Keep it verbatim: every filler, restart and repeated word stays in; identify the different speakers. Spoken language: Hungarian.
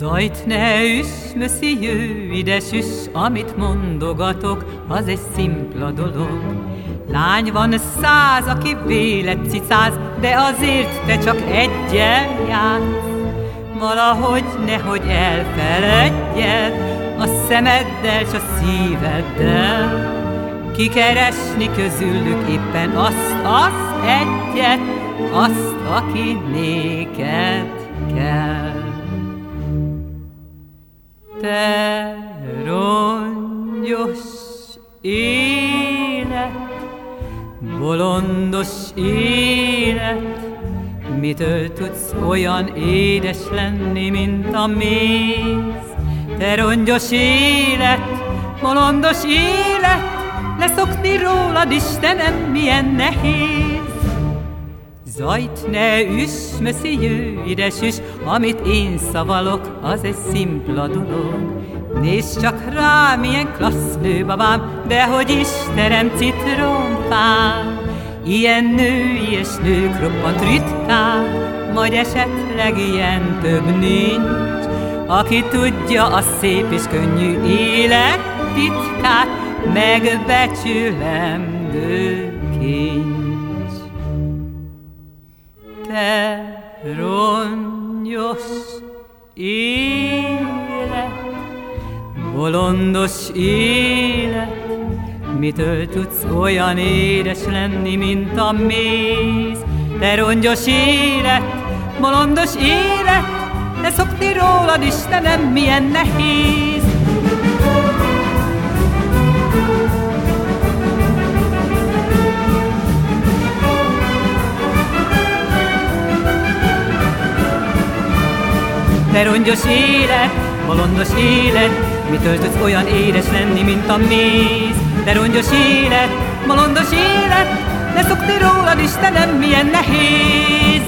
Speaker 1: Zajt ne üss, monsieur, ide süss, amit mondogatok, az egy szimpla dolog. Lány van száz, aki vélet cicáz, de azért te csak egyel játsz. Valahogy nehogy elfeledjed, a szemeddel s a szíveddel kikeresni közülük éppen azt, azt egyet, azt, aki néked kell. Te rongyos élet, bolondos élet, mitől tudsz olyan édes lenni, mint a méz? Te rongyos élet, bolondos élet, leszokni rólad, Istenem, milyen nehéz. Zajt ne üss, monsieur, ide süss, amit én szavalok, az egy szimpla dolog. Nézd csak rá, milyen klassz nő, babám, dehogy is terem citromfám. Ilyen női és nők roppant ritkán, majd esetleg ilyen több nincs, aki tudja a szép és könnyű élet titkát, megbecsülendő kincs. Te rongyos élet, bolondos élet, mitől tudsz olyan édes lenni, mint a méz? Te rongyos élet, bolondos élet, leszokni rólad, Istenem, milyen nehéz. Te rongyos élet, bolondos élet, mitől tudsz olyan édes lenni, mint a méz? Te rongyos élet, bolondos élet, leszokni rólad, Istenem, milyen nehéz.